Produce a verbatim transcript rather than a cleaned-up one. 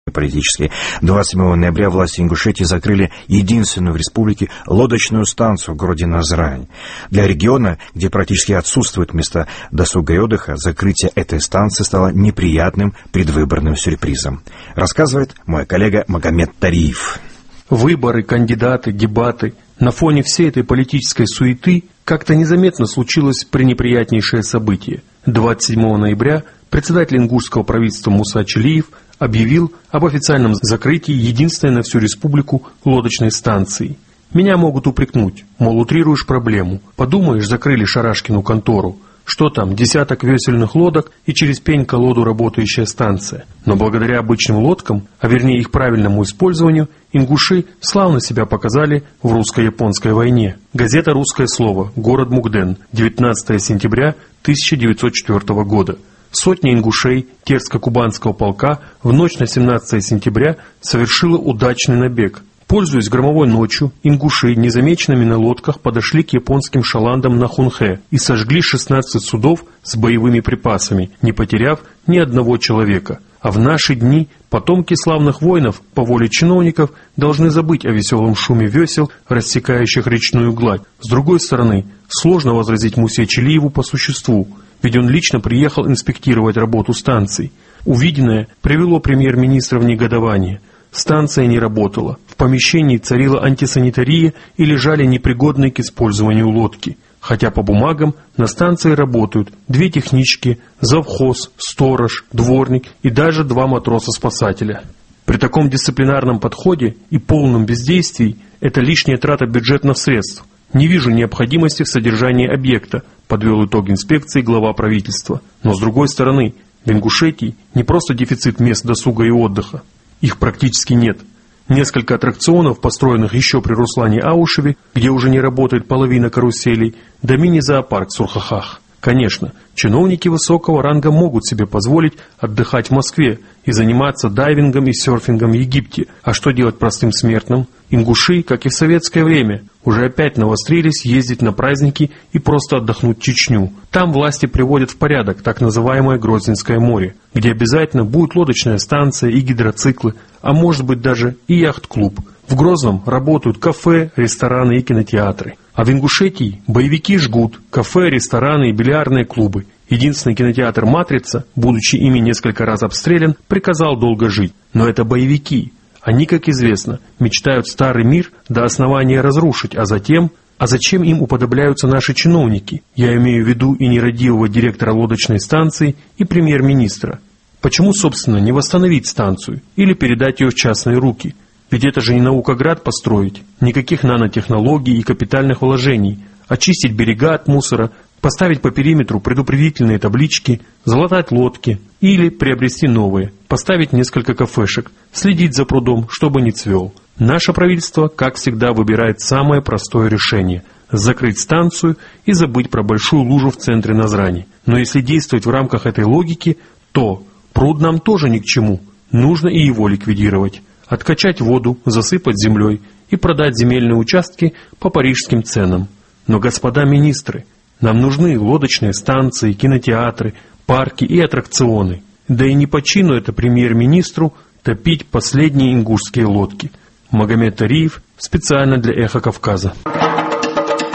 политические. двадцать седьмого ноября власти Ингушетии закрыли единственную в республике лодочную станцию в городе Назрань. Для региона, где практически отсутствуют места досуга и отдыха, закрытие этой станции стало неприятным предвыборным сюрпризом. Рассказывает мой коллега Магомед Тариев. Выборы, кандидаты, дебаты. На фоне всей этой политической суеты как-то незаметно случилось пренеприятнейшее событие. двадцать седьмого ноября председатель ингушского правительства Муса Чилиев объявил об официальном закрытии единственной на всю республику лодочной станции. Меня могут упрекнуть, мол, утрируешь проблему. Подумаешь, закрыли Шарашкину контору. Что там, десяток весельных лодок и через пень-колоду работающая станция. Но благодаря обычным лодкам, а вернее их правильному использованию, ингуши славно себя показали в русско-японской войне. Газета «Русское слово», город Мукден, девятнадцатого сентября тысяча девятьсот четвёртого года. Сотня ингушей Терско-Кубанского полка в ночь на семнадцатое сентября совершила удачный набег. Пользуясь громовой ночью, ингуши незамеченными на лодках подошли к японским шаландам на Хунхэ и сожгли шестнадцать судов с боевыми припасами, не потеряв ни одного человека. А в наши дни потомки славных воинов по воле чиновников должны забыть о веселом шуме весел, рассекающих речную гладь. С другой стороны, сложно возразить Мусе Чилиеву по существу, ведь он лично приехал инспектировать работу станций. Увиденное привело премьер-министра в негодование. Станция не работала, в помещении царила антисанитария и лежали непригодные к использованию лодки. Хотя по бумагам на станции работают две технички, завхоз, сторож, дворник и даже два матроса-спасателя. При таком дисциплинарном подходе и полном бездействии это лишняя трата бюджетных средств. Не вижу необходимости в содержании объекта, подвел итог инспекции глава правительства. Но с другой стороны, в Ингушетии не просто дефицит мест досуга и отдыха. Их практически нет. Несколько аттракционов, построенных еще при Руслане Аушеве, где уже не работает половина каруселей, да мини-зоопарк в Сурхахах. Конечно, чиновники высокого ранга могут себе позволить отдыхать в Москве и заниматься дайвингом и серфингом в Египте. А что делать простым смертным? Ингуши, как и в советское время, уже опять навострились ездить на праздники и просто отдохнуть в Чечню. Там власти приводят в порядок так называемое Грозненское море, где обязательно будет лодочная станция и гидроциклы, а может быть даже и яхт-клуб. В Грозном работают кафе, рестораны и кинотеатры. А в Ингушетии боевики жгут кафе, рестораны и бильярдные клубы. Единственный кинотеатр «Матрица», будучи ими несколько раз обстрелян, приказал долго жить. Но это боевики. Они, как известно, мечтают старый мир до основания разрушить, а затем... А зачем им уподобляются наши чиновники? Я имею в виду и нерадивого директора лодочной станции, и премьер-министра. Почему, собственно, не восстановить станцию или передать ее в частные руки? Ведь это же не наукоград построить, никаких нанотехнологий и капитальных вложений. Очистить берега от мусора, поставить по периметру предупредительные таблички, залатать лодки или приобрести новые, поставить несколько кафешек, следить за прудом, чтобы не цвел. Наше правительство, как всегда, выбирает самое простое решение – закрыть станцию и забыть про большую лужу в центре Назрани. Но если действовать в рамках этой логики, то пруд нам тоже ни к чему, нужно и его ликвидировать. Откачать воду, засыпать землей и продать земельные участки по парижским ценам. Но, господа министры, нам нужны лодочные станции, кинотеатры, парки и аттракционы. Да и не по чину это премьер-министру топить последние ингушские лодки. Магомед Тариев специально для «Эхо Кавказа».